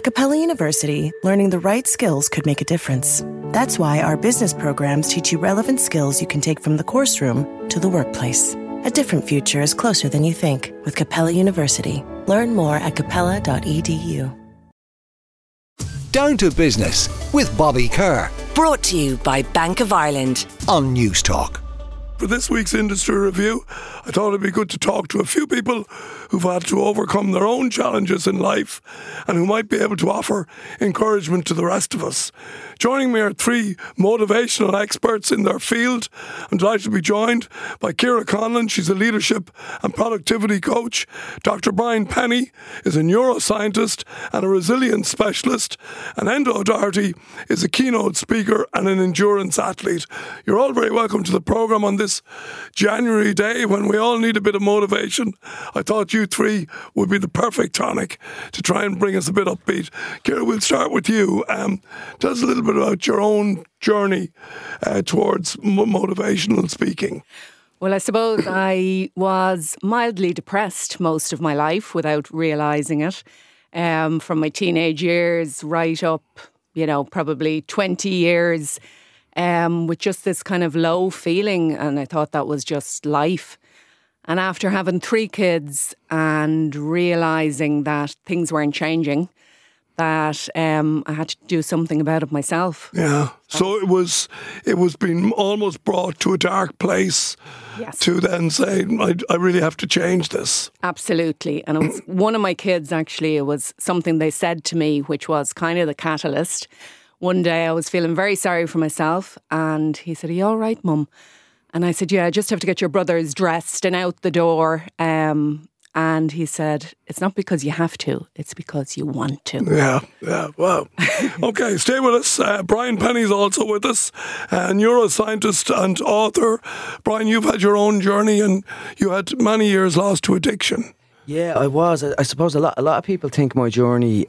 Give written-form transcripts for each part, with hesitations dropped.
Capella University, learning the right skills could make a difference. That's why our business programs teach you relevant skills you can take from the course room to the workplace. A different future is closer than you think with Capella University. Learn more at capella.edu. Down to Business with Bobby Kerr. Brought to you by Bank of Ireland On News Talk. For this week's industry review, I thought it'd be good to talk to a few people who've had to overcome their own challenges in life and who might be able to offer encouragement to the rest of us. Joining me are three motivational experts in their field. I'm delighted to be joined by Ciara Conlon. She's a leadership and productivity coach. Dr. Brian Penny is a neuroscientist and a resilience specialist. And Enda O'Doherty is a keynote speaker and an endurance athlete. You're all very welcome to the programme on this January day when we all need a bit of motivation. I thought you three would be the perfect tonic to try and bring us a bit upbeat. Ciara, we'll start with you. Tell us a little bit about your own journey towards motivational speaking. Well, I suppose I was mildly depressed most of my life without realising it. From my teenage years right up, probably 20 years with just this kind of low feeling, and I thought that was just life. And after having 3 kids and realising that things weren't changing, that I had to do something about it myself. Yeah. So it was being almost brought to a dark place. Yes. To then say, I really have to change this. Absolutely. And it was one of my kids, actually, it was something they said to me, which was kind of the catalyst. One day I was feeling very sorry for myself and he said, "Are you all right, Mum?" And I said, "Yeah, I just have to get your brothers dressed and out the door." And he said, "It's not because you have to, it's because you want to." Yeah, wow. Okay, stay with us. Brian Penny's also with us, a neuroscientist and author. Brian, you've had your own journey and you had many years lost to addiction. Yeah, I was. I suppose a lot of people think my journey,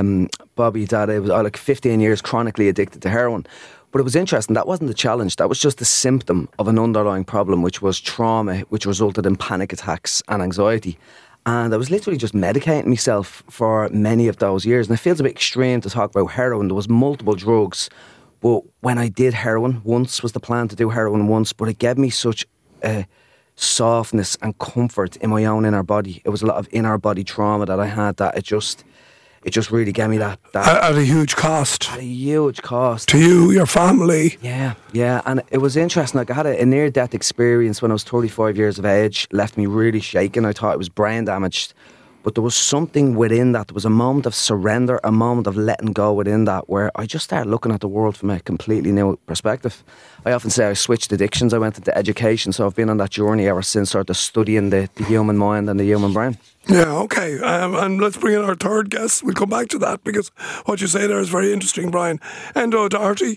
Bobby, that I was like 15 years chronically addicted to heroin. But it was interesting. That wasn't the challenge. That was just a symptom of an underlying problem, which was trauma, which resulted in panic attacks and anxiety. And I was literally just medicating myself for many of those years. And it feels a bit extreme to talk about heroin. There was multiple drugs. But when I did heroin, once was the plan to do heroin once, but it gave me such a softness and comfort in my own inner body. It was a lot of inner body trauma that I had that it just really gave me that at a huge cost. At a huge cost. To you, your family. Yeah. And it was interesting. Like I had a near-death experience when I was 35 years of age. Left me really shaken. I thought it was brain damaged. But there was something within that. There was a moment of surrender, a moment of letting go within that, where I just started looking at the world from a completely new perspective. I often say I switched addictions. I went into education, so I've been on that journey ever since, sort of studying the human mind and the human brain. Yeah, okay. And let's bring in our third guest. We'll come back to that because what you say there is very interesting, Brian. Enda O'Doherty,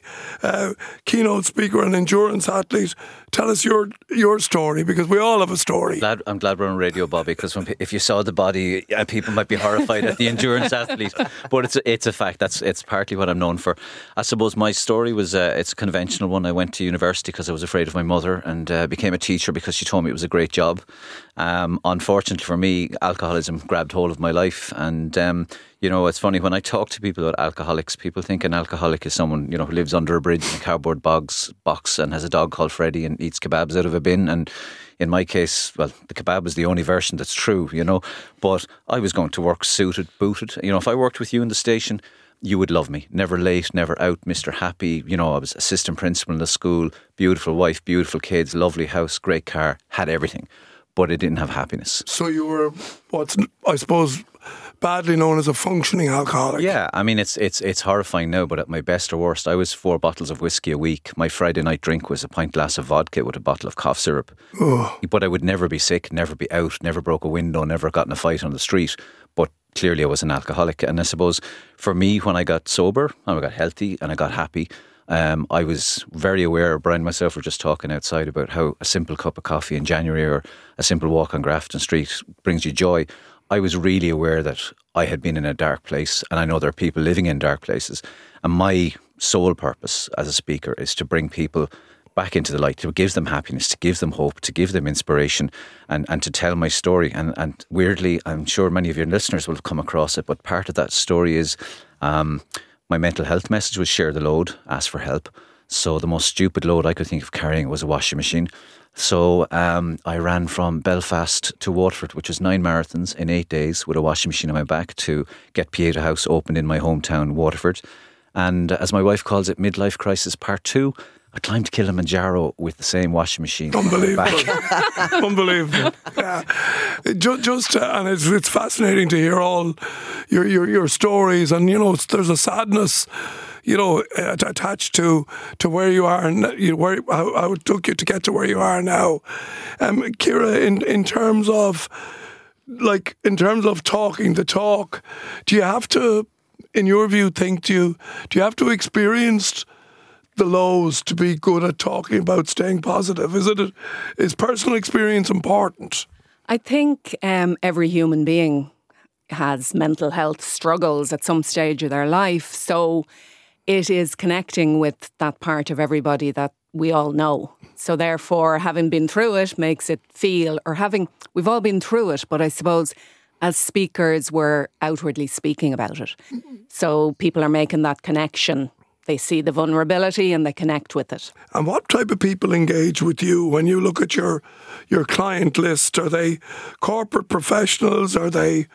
keynote speaker and endurance athlete. Tell us your story, because we all have a story. I'm glad we're on radio, Bobby, because if you saw the body, people might be horrified at the endurance athlete. But it's a fact. It's partly what I'm known for. I suppose my story was it's a conventional one. I went to university because I was afraid of my mother and became a teacher because she told me it was a great job. Unfortunately for me, alcoholism grabbed hold of my life, and it's funny when I talk to people about alcoholics, people think an alcoholic is someone who lives under a bridge in a cardboard box and has a dog called Freddy and eats kebabs out of a bin. And in my case, well, the kebab was the only version that's true, but I was going to work suited, booted. If I worked with you in the station, you would love me. Never late, never out, Mr. Happy. I was assistant principal in the school, beautiful wife, beautiful kids, lovely house, great car, had everything. But it didn't have happiness. So you were what's, I suppose, badly known as a functioning alcoholic. Yeah, I mean, it's horrifying now, but at my best or worst, I was 4 bottles of whiskey a week. My Friday night drink was a pint glass of vodka with a bottle of cough syrup. Oh. But I would never be sick, never be out, never broke a window, never got in a fight on the street. But clearly I was an alcoholic. And I suppose for me, when I got sober and I got healthy and I got happy, I was very aware. Brian and myself were just talking outside about how a simple cup of coffee in January or a simple walk on Grafton Street brings you joy. I was really aware that I had been in a dark place, and I know there are people living in dark places. And my sole purpose as a speaker is to bring people back into the light, to give them happiness, to give them hope, to give them inspiration, and to tell my story. And weirdly, I'm sure many of your listeners will have come across it, but part of that story is My mental health message was share the load, ask for help. So the most stupid load I could think of carrying was a washing machine. So I ran from Belfast to Waterford, which was 9 marathons in 8 days with a washing machine on my back to get Pieta House opened in my hometown, Waterford. And as my wife calls it, midlife crisis part 2, I climbed Kilimanjaro with the same washing machine. Unbelievable. Unbelievable. Yeah. Just and it's fascinating to hear all your stories, and there's a sadness attached to where you are and how it took you to get to where you are now. Ciara, in terms of talking the talk, do you have to, in your view, do you have to experience the lows to be good at talking about staying positive? Is personal experience important? I think every human being has mental health struggles at some stage of their life. So it is connecting with that part of everybody that we all know. So therefore, having been through it makes it feel, we've all been through it, but I suppose as speakers, we're outwardly speaking about it. So people are making that connection. They see the vulnerability and they connect with it. And what type of people engage with you when you look at your client list? Are they corporate professionals? Are they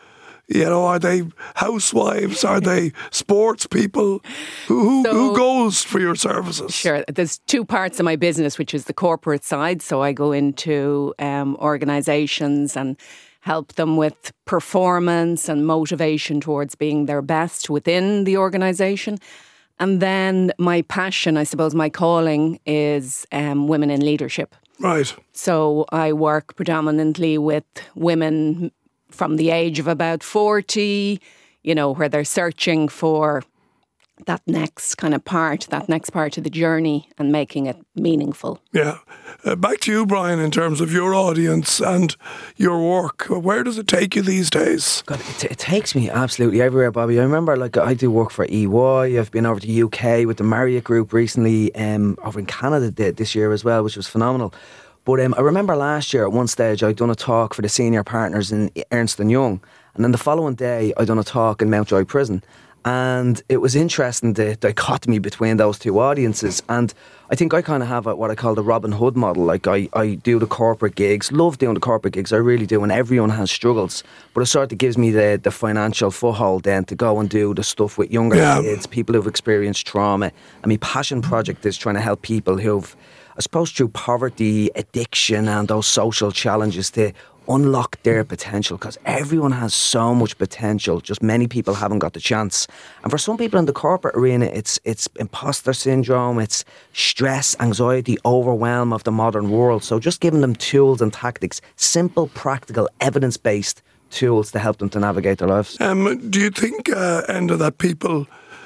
housewives? Are they sports people? Who goes for your services? Sure. There's 2 parts of my business, which is the corporate side. So I go into organisations and help them with performance and motivation towards being their best within the organisation. And then my passion, I suppose my calling is women in leadership. Right. So I work predominantly with women from the age of about 40, where they're searching for that next part of the journey and making it meaningful. Yeah. Back to you, Brian, in terms of your audience and your work. Where does it take you these days? God, it takes me absolutely everywhere, Bobby. I remember, I do work for EY. I've been over to the UK with the Marriott Group recently, over in Canada this year as well, which was phenomenal. But I remember last year at one stage I'd done a talk for the senior partners in Ernst & Young, and then the following day I'd done a talk in Mountjoy Prison. And it was interesting, the dichotomy between those 2 audiences. And I think I kind of have what I call the Robin Hood model. I do the corporate gigs, love doing the corporate gigs, I really do, and everyone has struggles. But it sort of gives me the financial foothold then to go and do the stuff with younger kids, people who've experienced trauma. And my passion project is trying to help people who've, I suppose, through poverty, addiction and those social challenges to unlock their potential, because everyone has so much potential, just many people haven't got the chance. And for some people in the corporate arena, it's imposter syndrome, it's stress, anxiety, overwhelm of the modern world. So just giving them tools and tactics, simple, practical, evidence-based tools to help them to navigate their lives. Do you think, Enda, that people,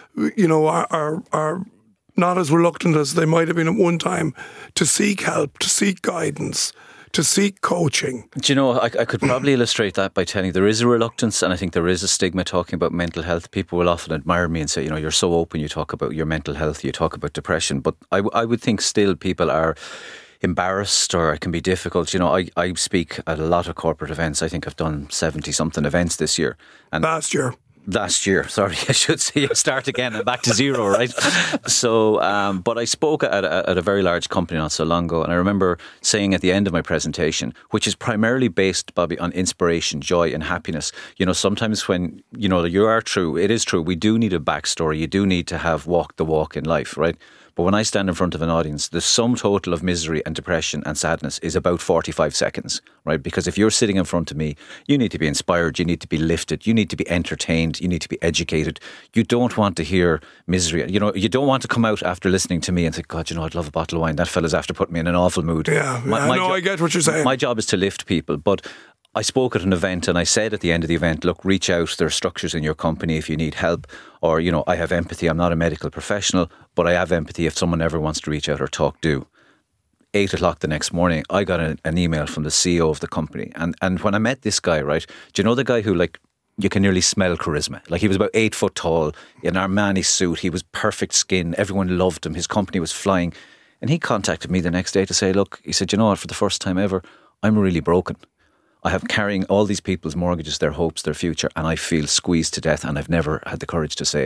are not as reluctant as they might have been at one time to seek help, to seek guidance, to seek coaching? Do you know, I could probably illustrate that by telling there is a reluctance, and I think there is a stigma talking about mental health. People will often admire me and say, you're so open, you talk about your mental health, you talk about depression. But I would think still people are embarrassed, or it can be difficult. I speak at a lot of corporate events. I think I've done 70-something events this year. And Last year, sorry, I should say. Start again and back to 0, right? So, but I spoke at a very large company not so long ago, and I remember saying at the end of my presentation, which is primarily based, Bobby, on inspiration, joy and happiness. Sometimes when, it is true, we do need a backstory. You do need to have walked the walk in life, right? But when I stand in front of an audience, the sum total of misery and depression and sadness is about 45 seconds, right? Because if you're sitting in front of me, you need to be inspired, you need to be lifted, you need to be entertained, you need to be educated. You don't want to hear misery. You don't want to come out after listening to me and say, God, I'd love a bottle of wine. That fella's after putting me in an awful mood. Yeah, I get what you're saying. My job is to lift people, but I spoke at an event and I said at the end of the event, look, reach out. There are structures in your company if you need help, or, I have empathy. I'm not a medical professional, but I have empathy. If someone ever wants to reach out or talk, do. 8 o'clock the next morning, I got an email from the CEO of the company. And when I met this guy, right, do you know the guy who, you can nearly smell charisma? He was about 8 foot tall, in Armani suit. He was perfect skin. Everyone loved him. His company was flying. And he contacted me the next day to say, look, he said, what, for the first time ever, I'm really broken. I have carrying all these people's mortgages, their hopes, their future, and I feel squeezed to death, and I've never had the courage to say it.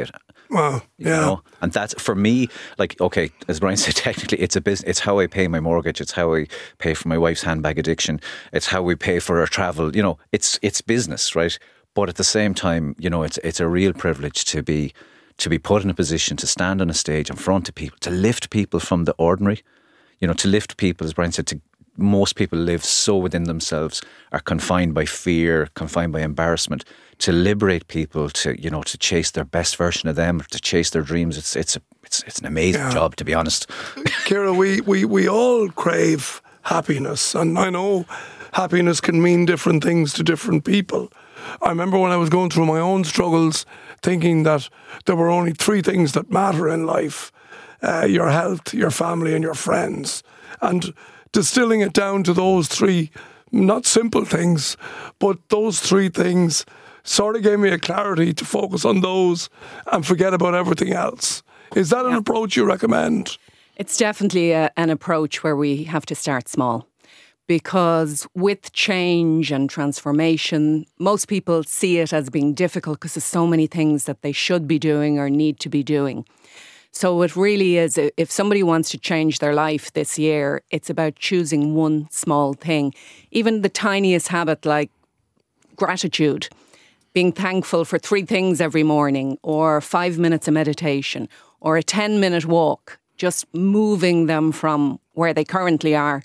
Wow. You know? And that's, for me, like, okay, as Brian said, technically it's a business. It's how I pay my mortgage. It's how I pay for my wife's handbag addiction. It's how we pay for our travel. You know, it's business, right? But at the same time, you know, it's a real privilege to be put in a position to stand on a stage in front of people, to lift people from the ordinary, you know, to lift people, as Brian said, most people live so within themselves, are confined by fear, confined by embarrassment. To liberate people, to, you know, to chase their best version of them, to chase their dreams, it's an amazing job, to be honest. Ciara, we all crave happiness, and I know happiness can mean different things to different people. I remember when I was going through my own struggles, thinking that there were only 3 things that matter in life: your health, your family, and your friends. And distilling it down to those 3, not simple things, but those 3 things sort of gave me a clarity to focus on those and forget about everything else. Is that an approach you recommend? It's definitely an approach where we have to start small. Because with change and transformation, most people see it as being difficult because there's so many things that they should be doing or need to be doing. So it really is, if somebody wants to change their life this year, it's about choosing one small thing. Even the tiniest habit like gratitude, being thankful for 3 things every morning, or 5 minutes of meditation, or a 10-minute walk, just moving them from where they currently are.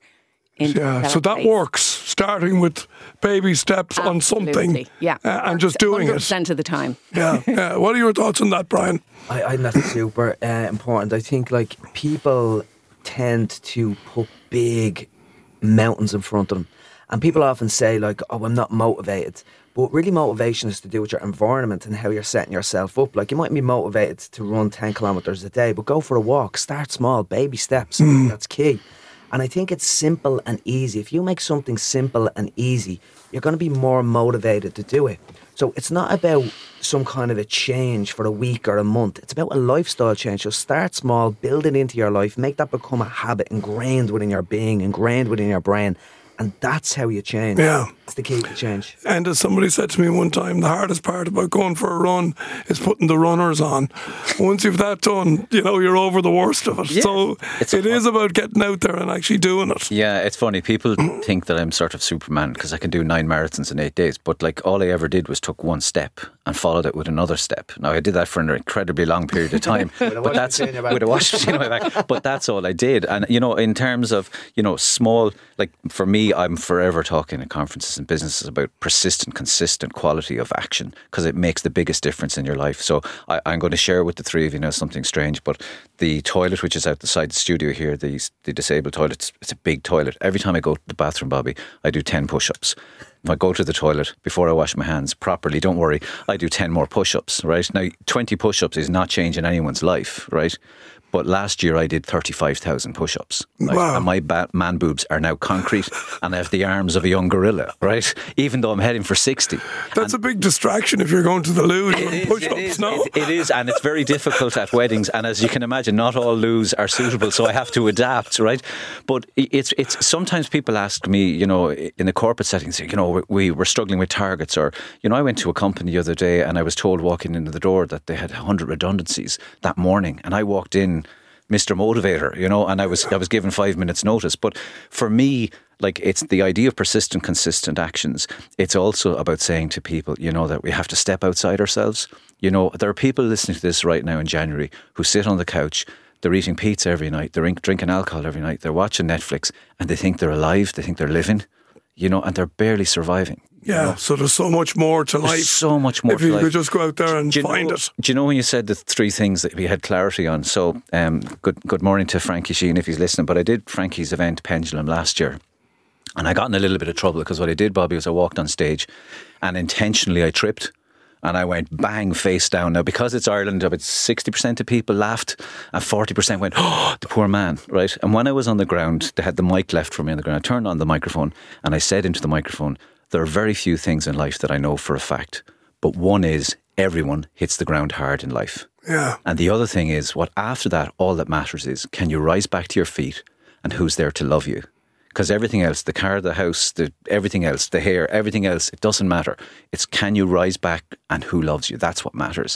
So that works, starting with baby steps on something, and just doing 100% of the time. Yeah. What are your thoughts on that, Brian? I think that's super important. I think, like, people tend to put big mountains in front of them, and people often say, like, oh, I'm not motivated. But really, motivation is to do with your environment and how you're setting yourself up. Like, you might be motivated to run 10 kilometres a day, but go for a walk. Start small, baby steps. That's key. And I think it's simple and easy. If you make something simple and easy, you're going to be more motivated to do it. So it's not about some kind of a change for a week or a month. It's about a lifestyle change. So start small, build it into your life, make that become a habit ingrained within your being, ingrained within your brain. And that's how you change. Yeah. It's the key to change. And as somebody said to me one time, the hardest part about going for a run is putting the runners on. Once you've that done, you know, you're over the worst of it. Yeah. So it is about getting out there and actually doing it. Yeah, it's funny. People think that I'm sort of Superman because I can do 9 marathons in 8 days. But, like, all I ever did was took one step and followed it with another step. Now, I did that for an incredibly long period of time. But that's with a washing machine on my back. But that's all I did. And, you know, in terms of, you know, small, like, for me, I'm forever talking at conferences and businesses about persistent, consistent quality of action, because it makes the biggest difference in your life. So I'm going to share with the 3 of you now something strange, but the toilet, which is outside the studio here, the disabled toilet, it's a big toilet. Every time I go to the bathroom, Bobby, I do 10 push-ups. If I go to the toilet before I wash my hands properly, don't worry, I do 10 more push-ups, right? Now, 20 push-ups is not changing anyone's life, right? But last year I did 35,000 push-ups. Right? Wow. And my man boobs are now concrete and I have the arms of a young gorilla, right? Even though I'm heading for 60. That's a big distraction if you're going to the loo doing push-ups, no? It is, and it's very difficult at weddings. And as you can imagine, not all loos are suitable, so I have to adapt, right? But it's sometimes people ask me, you know, in the corporate settings, you know, we were struggling with targets, or, you know, I went to a company the other day and I was told walking into the door that they had 100 redundancies that morning, and I walked in Mr. Motivator, you know, and I was given 5 minutes notice. But for me, like, it's the idea of persistent, consistent actions. It's also about saying to people, you know, that we have to step outside ourselves. You know, there are people listening to this right now in January who sit on the couch, they're eating pizza every night, they're drinking alcohol every night, they're watching Netflix, and they think they're alive, they think they're living, you know, and they're barely surviving. Yeah, you know? So there's so much more to life. There's so much more to life. If you could just go out there and find it. Do you know when you said the 3 things that we had clarity on? So good morning to Frankie Sheen if he's listening, but I did Frankie's event Pendulum last year. And I got in a little bit of trouble because what I did, Bobby, was I walked on stage and intentionally I tripped. And I went bang, face down. Now, because it's Ireland, about 60% of people laughed and 40% went, oh, the poor man, right? And when I was on the ground, they had the mic left for me on the ground. I turned on the microphone and I said into the microphone, there are very few things in life that I know for a fact. But one is everyone hits the ground hard in life. Yeah. And the other thing is, what after that, all that matters is, can you rise back to your feet and who's there to love you? Because everything else, the car, the house, everything else, the hair, everything else, it doesn't matter. It's can you rise back and who loves you? That's what matters.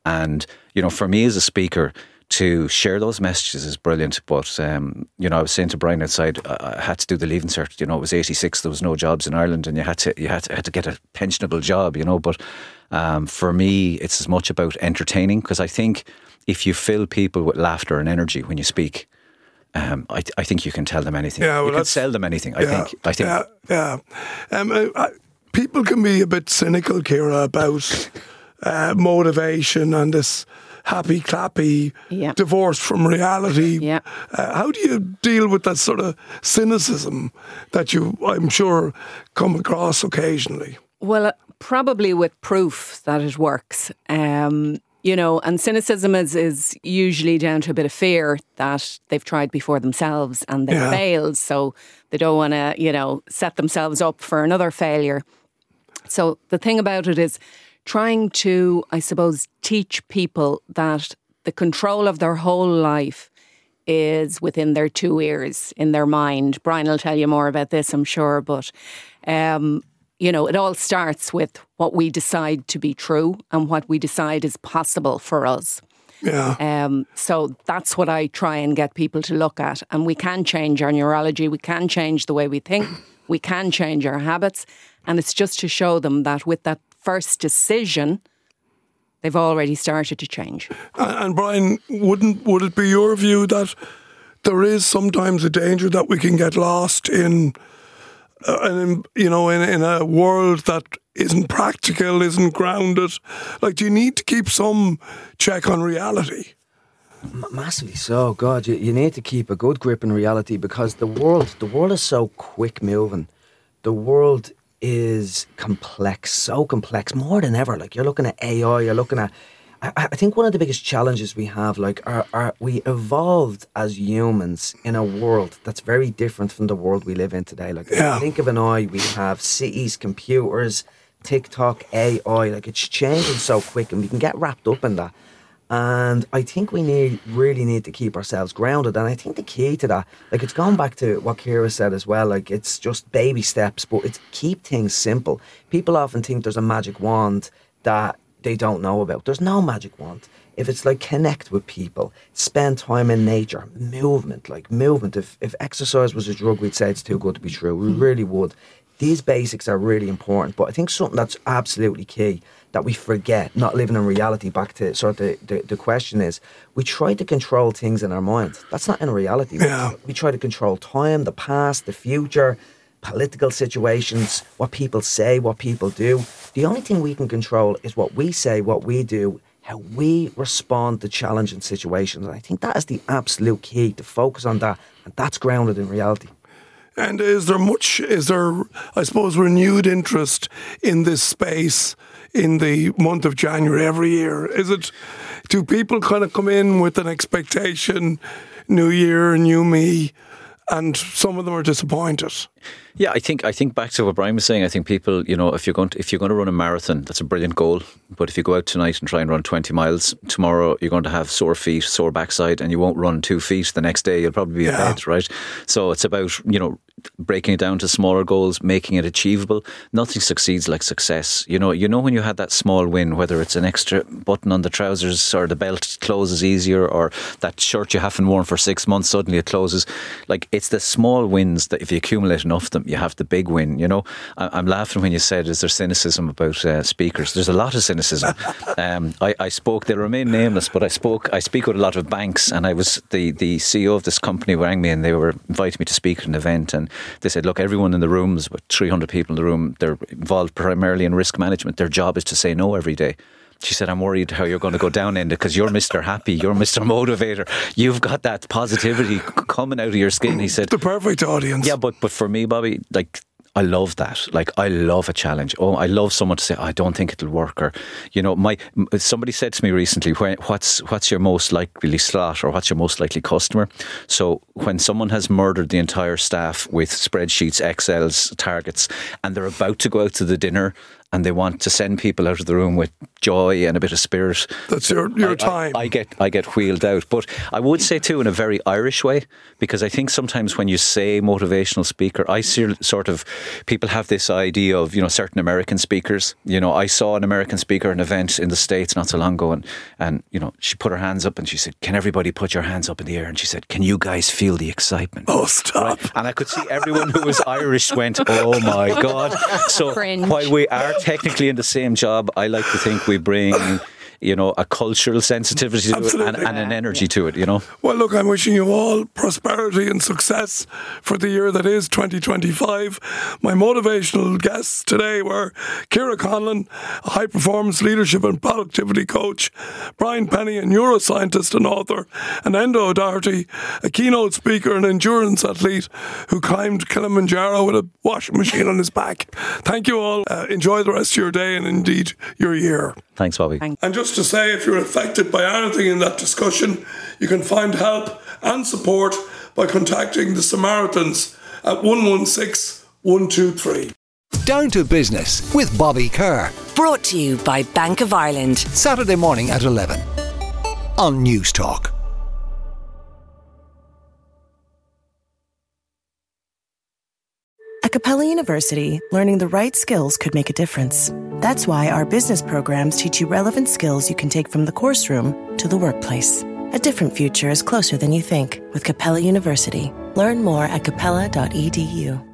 And, for me as a speaker, to share those messages is brilliant. But, I was saying to Brian outside, I had to do the Leaving Cert. It was 86, there was no jobs in Ireland, and you had to get a pensionable job, But for me, it's as much about entertaining, because I think if you fill people with laughter and energy when you speak, I think you can tell them anything. You can sell them anything, I think. People can be a bit cynical, Ciara, about motivation and this happy clappy divorce from reality. Yeah. How do you deal with that sort of cynicism that you, I'm sure, come across occasionally? Well, probably with proof that it works. And cynicism is usually down to a bit of fear that they've tried before themselves and they failed, so they don't want to, set themselves up for another failure. So the thing about it is trying to, I suppose, teach people that the control of their whole life is within their 2 ears, in their mind. Brian will tell you more about this, I'm sure, but it all starts with what we decide to be true and what we decide is possible for us. Yeah. So that's what I try and get people to look at. And we can change our neurology, we can change the way we think, we can change our habits. And it's just to show them that with that first decision, they've already started to change. And Brian, would it be your view that there is sometimes a danger that we can get lost in a world that isn't practical, isn't grounded? Like, do you need to keep some check on reality? Massively so. God, you need to keep a good grip on reality, because the world is so quick moving. The world is complex, so complex, more than ever. Like, you're looking at AI, you're looking at... I think one of the biggest challenges we have, we evolved as humans in a world that's very different from the world we live in today. Think of an eye, we have cities, computers, TikTok, AI. It's changing so quick, and we can get wrapped up in that. And I think we really need to keep ourselves grounded. And I think the key to that, it's gone back to what Ciara said as well. It's just baby steps, but it's keep things simple. People often think there's a magic wand that they don't know about. There's no magic wand. If it's connect with people, spend time in nature, movement. If exercise was a drug, we'd say it's too good to be true. We really would. These basics are really important, but I think something that's absolutely key that we forget, not living in reality, back to sort of the question is, we try to control things in our mind. That's not in reality. Yeah. We try to control time, the past, the future, political situations, what people say, what people do. The only thing we can control is what we say, what we do, how we respond to challenging situations. And I think that is the absolute key, to focus on that, and that's grounded in reality. And is there, I suppose, renewed interest in this space in the month of January every year? Do people kind of come in with an expectation, new year, new me, and some of them are disappointed? Yeah, I think back to what Brian was saying. I think people, if you're going to run a marathon, that's a brilliant goal. But if you go out tonight and try and run 20 miles, tomorrow you're going to have sore feet, sore backside, and you won't run 2 feet. The next day you'll probably be in bed, right? So it's about, breaking it down to smaller goals, making it achievable. Nothing succeeds like success. You know when you had that small win, whether it's an extra button on the trousers, or the belt closes easier, or that shirt you haven't worn for 6 months, suddenly it closes. It's the small wins that if you accumulate enough of them, you have the big win. I'm laughing when you said, is there cynicism about speakers? There's a lot of cynicism. I spoke, they remain nameless, but I speak with a lot of banks, and I was the CEO of this company rang me, and they were inviting me to speak at an event, and they said, look, everyone in the room, there's about 300 people in the room, they're involved primarily in risk management. Their job is to say no every day. She said, I'm worried how you're going to go down in it, because you're Mr. Happy, you're Mr. Motivator. You've got that positivity coming out of your skin. He said, the perfect audience. Yeah, but for me, Bobby, I love that. I love a challenge. Oh, I love someone to say, I don't think it'll work. Or, somebody said to me recently, what's your most likely slot, or what's your most likely customer? So when someone has murdered the entire staff with spreadsheets, Excels, targets, and they're about to go out to the dinner, and they want to send people out of the room with joy and a bit of spirit. That's your time. I get wheeled out. But I would say too, in a very Irish way, because I think sometimes when you say motivational speaker, I see sort of people have this idea of, certain American speakers. I saw an American speaker at an event in the States not so long ago, and she put her hands up and she said, "Can everybody put your hands up in the air?" And she said, "Can you guys feel the excitement?" Oh, stop. Right? And I could see everyone who was Irish went, "Oh my God." So Cringe. while we are technically in the same job, I like to think we bring a cultural sensitivity to it and an energy to it, Well, look, I'm wishing you all prosperity and success for the year that is 2025. My motivational guests today were Ciara Conlon, a high-performance leadership and productivity coach, Brian Penny, a neuroscientist and author, and Enda O'Doherty, a keynote speaker and endurance athlete who climbed Kilimanjaro with a washing machine on his back. Thank you all. Enjoy the rest of your day and indeed your year. Thanks, Bobby. And just to say, if you're affected by anything in that discussion, you can find help and support by contacting the Samaritans at 116 123. Down to Business with Bobby Kerr. Brought to you by Bank of Ireland. Saturday morning at 11 on News Talk. At Capella University, learning the right skills could make a difference. That's why our business programs teach you relevant skills you can take from the course room to the workplace. A different future is closer than you think with Capella University. Learn more at capella.edu.